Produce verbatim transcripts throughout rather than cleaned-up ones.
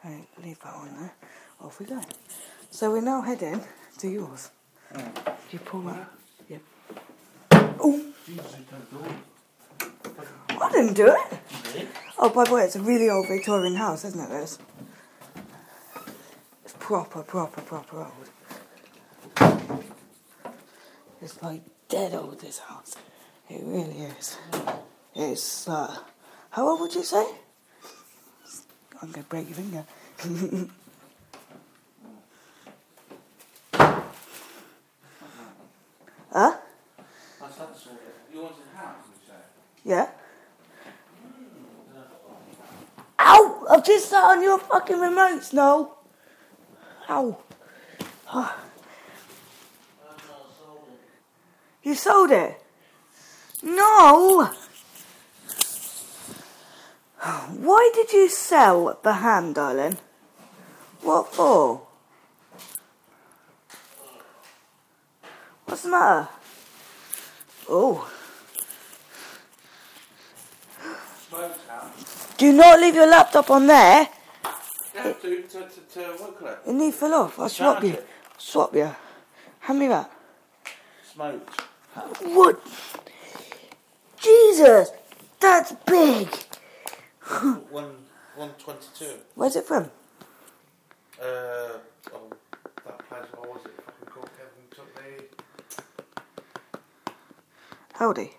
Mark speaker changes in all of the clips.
Speaker 1: Right, leave that one there. Off we go. So we're now heading to yours.
Speaker 2: Mm.
Speaker 1: Do you pull that? Yep. Oh! I didn't do it.
Speaker 2: Really?
Speaker 1: Oh, by the way, it's a really old Victorian house, isn't it, this? It's proper, proper, proper old. It's like dead old, this house. It really is. It's, uh, how old would you say? I'm going to break your finger. Huh?
Speaker 2: That's that sort of. You wanted a house, you say?
Speaker 1: Yeah. Ow! I've just sat on your fucking remotes, no. Ow. Oh. You sold it? No! Why did you sell the ham, darling? What for? What's the matter? Oh.
Speaker 2: Smoked ham.
Speaker 1: Do not leave your laptop on there.
Speaker 2: You have to, to, to, to what colour?
Speaker 1: It needs to fall off. I'll swap
Speaker 2: Charge
Speaker 1: you.
Speaker 2: it.
Speaker 1: Swap you. Hand me that.
Speaker 2: Smoked.
Speaker 1: What? Jesus! That's big!
Speaker 2: One, one twenty-two.
Speaker 1: Where's it from?
Speaker 2: Uh, oh, that place, what was it? Fucking called Kevin took me.
Speaker 1: Howdy.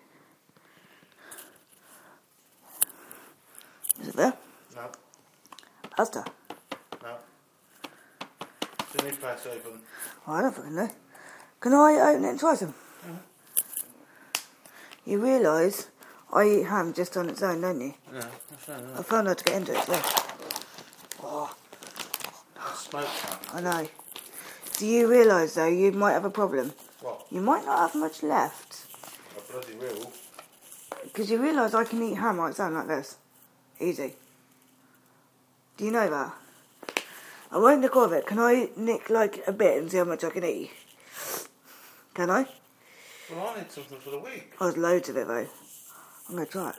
Speaker 1: Is it there?
Speaker 2: No,
Speaker 1: Asda.
Speaker 2: no. It's a new place open.
Speaker 1: Oh, I don't fucking know. Can I open it and try some?
Speaker 2: Mm-hmm.
Speaker 1: You realise I eat ham just on its own, don't you?
Speaker 2: Yeah, that's right.
Speaker 1: I found out to get into it today. Oh,
Speaker 2: That's smoked ham.
Speaker 1: I know. Do you realise though you might have a problem?
Speaker 2: What?
Speaker 1: You might not have much left.
Speaker 2: A bloody real.
Speaker 1: Because you realise I can eat ham on its own like this. Easy. Do you know that? I won't nick all of it. Can I nick like a bit and see how much I can eat? Can I?
Speaker 2: Well, I need something for the week.
Speaker 1: Oh, there's loads of it though. I'm going to try it.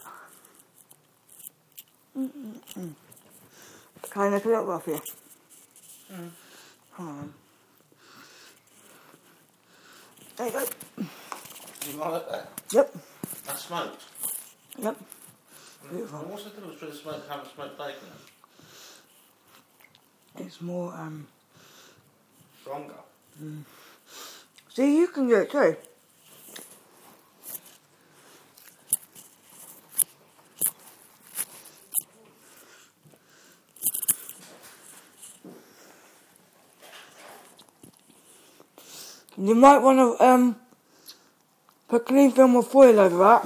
Speaker 1: Mm-mm-mm. Can I nick a little off you?
Speaker 2: Mm.
Speaker 1: Hold on. There you go.
Speaker 2: You like that?
Speaker 1: Yep.
Speaker 2: That's smoked.
Speaker 1: Yep.
Speaker 2: And
Speaker 1: Beautiful.
Speaker 2: what's the difference between smoked ham and smoked bacon?
Speaker 1: It's more, um...
Speaker 2: Stronger.
Speaker 1: Mm. See, you can do it too. You might want to um, put clean film or foil over that.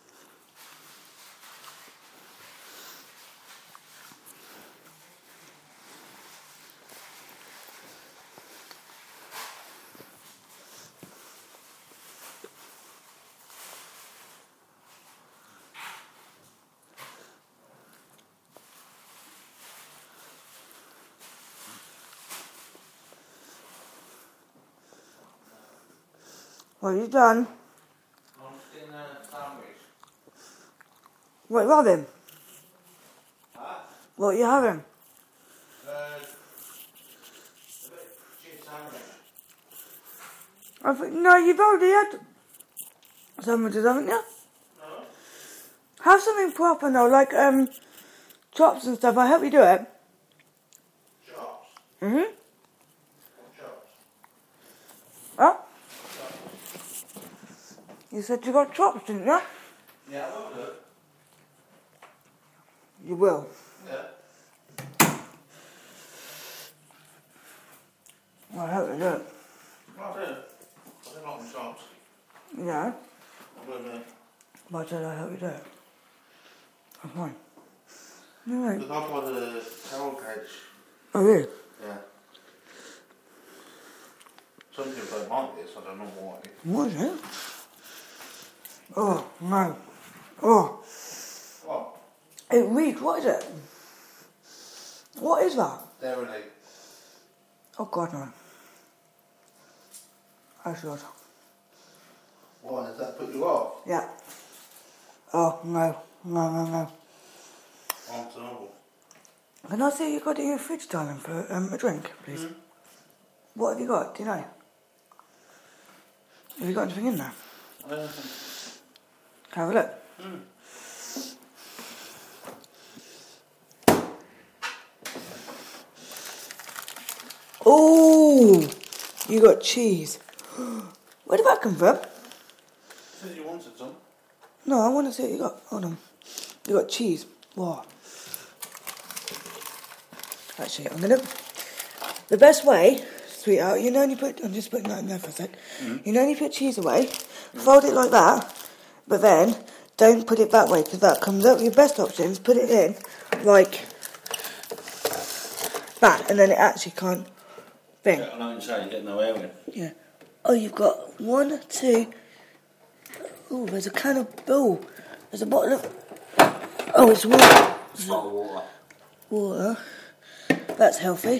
Speaker 1: What have you done?
Speaker 2: I'm getting a sandwich.
Speaker 1: What are you having?
Speaker 2: Huh?
Speaker 1: What are you having?
Speaker 2: Uh, a bit cheese sandwich.
Speaker 1: I think, no, you've already had sandwiches, haven't you?
Speaker 2: No?
Speaker 1: Have something proper now, like um, chops and stuff. I'll help you do it.
Speaker 2: Chops?
Speaker 1: Mm-hmm.
Speaker 2: What chops?
Speaker 1: Huh? You said you got chops, didn't you?
Speaker 2: Yeah, I will do it.
Speaker 1: You will.
Speaker 2: Yeah.
Speaker 1: I'll help you do it.
Speaker 2: I'll do it. I don't like my chops.
Speaker 1: Yeah.
Speaker 2: I'll do it a minute.
Speaker 1: But I said I'll help you do it. That's fine. Alright.
Speaker 2: Look, I've got a towel cage.
Speaker 1: Oh, really?
Speaker 2: Yeah. Some people don't like this, I don't know why.
Speaker 1: What is it? Oh, no. Oh,
Speaker 2: What?
Speaker 1: it reeks. What is it? What is that?
Speaker 2: Dairy egg.
Speaker 1: Oh, God, no. That's good.
Speaker 2: Why, does that put you off?
Speaker 1: Yeah. Oh, no. No, no, no.
Speaker 2: I'm terrible.
Speaker 1: Can I see what you got in your fridge, darling, for um, a drink, please? Mm. What have you got? Do you know? Have you got anything in there?
Speaker 2: Uh,
Speaker 1: Have a look.
Speaker 2: mm.
Speaker 1: Oh, you got cheese. Where did that come from?
Speaker 2: Said you wanted some.
Speaker 1: No, I want to see what you got. Hold on. You got cheese. What? Actually, I'm gonna. The best way, sweetheart. You know, when you put. I'm just putting that in there for a sec. Mm-hmm. You know, when you put cheese away, mm-hmm. fold it like that, but then don't put it that way because that comes up. Your best option is put it in like that, and then it actually can't. Thing.
Speaker 2: Yeah, I know what you're saying, you get no air in.
Speaker 1: Yeah. Oh, you've got one, two. Oh, there's a can of. Oh, there's a bottle of. Oh, it's water.
Speaker 2: It's bottle of water.
Speaker 1: Water. That's healthy.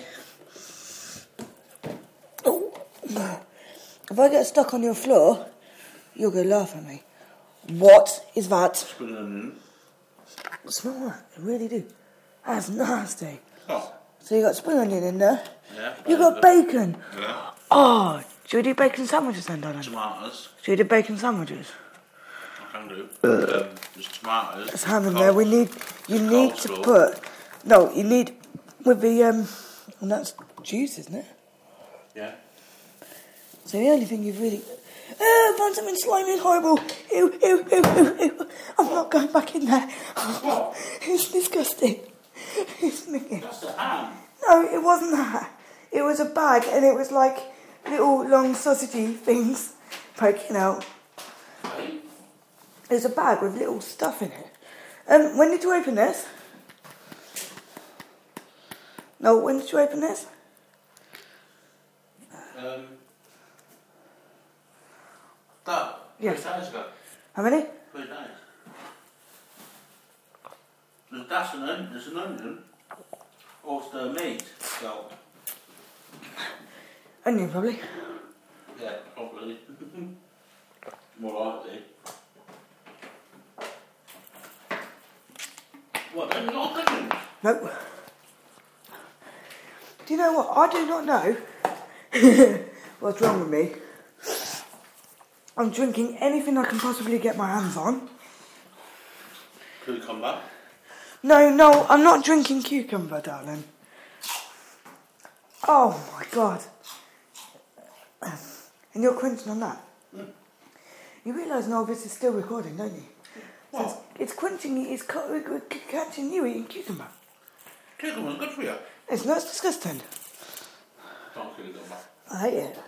Speaker 1: Oh. If I get stuck on your floor, you're going to laugh at me. What is that?
Speaker 2: Spring onion.
Speaker 1: Smell that. I really do. That's nasty.
Speaker 2: Oh.
Speaker 1: So you got spring onion in there.
Speaker 2: Yeah.
Speaker 1: You got bacon.
Speaker 2: Yeah.
Speaker 1: Oh, should we do bacon sandwiches then, darling?
Speaker 2: Tomatoes.
Speaker 1: Should we do bacon sandwiches?
Speaker 2: I can do. Um, there's tomatoes.
Speaker 1: There's ham in there. We need. You need to put. No, you need with the um. And that's juice, isn't it?
Speaker 2: Yeah.
Speaker 1: So the only thing you've really. Oh, I found something slimy and horrible. Ew, ew, ew, ew, ew. I'm not going back in there.
Speaker 2: What?
Speaker 1: It's disgusting. It's me.
Speaker 2: That's the ham.
Speaker 1: No, it wasn't that. It was a bag, and it was like little long sausagey things poking out.
Speaker 2: Hey?
Speaker 1: There's a bag with little stuff in it. Um, when did you open this? No, when did you open this?
Speaker 2: Um, that.
Speaker 1: Yes.
Speaker 2: Three days ago.
Speaker 1: How many?
Speaker 2: Three days. There's that's an onion. There's an onion. Or it's the meat. So.
Speaker 1: Onion, probably.
Speaker 2: Yeah, probably. More likely. What, then you're not onions?
Speaker 1: Nope. Do you know what? I do not know what's wrong with me. I'm drinking anything I can possibly get my hands on.
Speaker 2: Cucumber?
Speaker 1: No, no, I'm not drinking cucumber, darling. Oh my god. And you're crunching on that? Mm. You realise now this is still recording, don't you?
Speaker 2: What?
Speaker 1: So it's, it's crunching, it's ca- catching you eating cucumber.
Speaker 2: Cucumber's good for you.
Speaker 1: It's not disgusting.
Speaker 2: Don't cucumber.
Speaker 1: I hate it.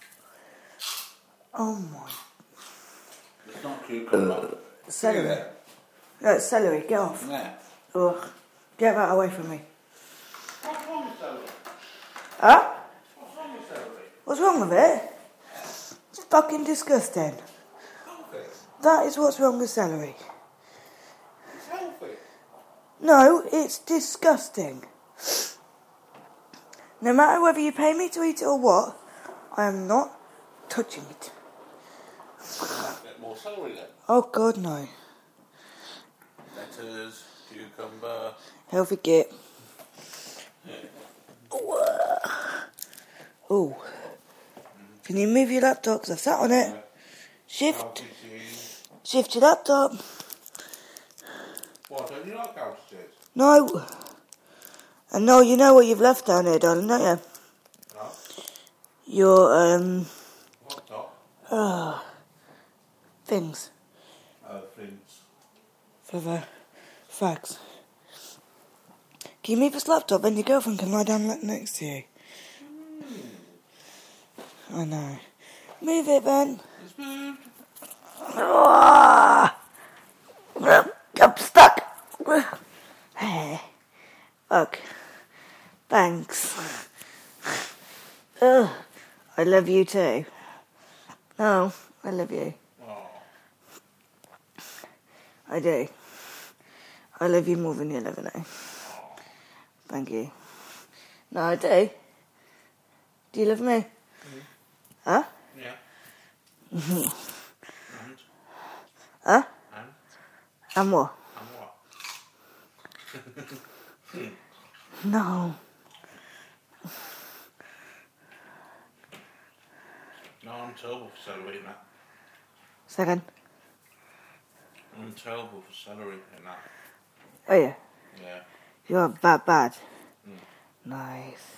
Speaker 1: Oh my.
Speaker 2: It's not cucumber.
Speaker 1: Uh, celery. No, it's celery, get off.
Speaker 2: Yeah.
Speaker 1: Ugh. Get that away from me.
Speaker 2: What's wrong with celery?
Speaker 1: Huh?
Speaker 2: What's wrong with celery?
Speaker 1: What's wrong with it? It's fucking disgusting.
Speaker 2: Healthy.
Speaker 1: That is what's wrong with celery.
Speaker 2: It's healthy.
Speaker 1: No, it's disgusting. No matter whether you pay me to eat it or what, I am not touching it.
Speaker 2: Get more celery then.
Speaker 1: Oh God, no.
Speaker 2: Lettuce, cucumber.
Speaker 1: Healthy git.
Speaker 2: Yeah.
Speaker 1: Oh. Can you move your laptop? Because I've sat on it. Shift. Shift your laptop.
Speaker 2: What, don't you like altitude?
Speaker 1: No. And no, you know what you've left down here, darling, don't you?
Speaker 2: No.
Speaker 1: Your, um...
Speaker 2: What top?
Speaker 1: Uh, things.
Speaker 2: Oh, things.
Speaker 1: For the fags. Can you move this laptop and your girlfriend can lie down next to you? Mm. I know. Move it, Ben.
Speaker 2: It's moved.
Speaker 1: Ah! I'm stuck. Hey. Look. Thanks. Ugh. I love you too. No, I love you.
Speaker 2: Oh.
Speaker 1: I do. I love you more than you'll ever know. Thank you. No, I do. Do you love me? Mm-hmm. Huh?
Speaker 2: Yeah.
Speaker 1: Mm-hmm.
Speaker 2: And?
Speaker 1: Huh?
Speaker 2: And?
Speaker 1: And what?
Speaker 2: And what?
Speaker 1: No.
Speaker 2: No, I'm terrible for celery and that.
Speaker 1: Second.
Speaker 2: I'm terrible for celery and that.
Speaker 1: Oh yeah.
Speaker 2: Yeah.
Speaker 1: You're bad bad.
Speaker 2: Mm.
Speaker 1: Nice.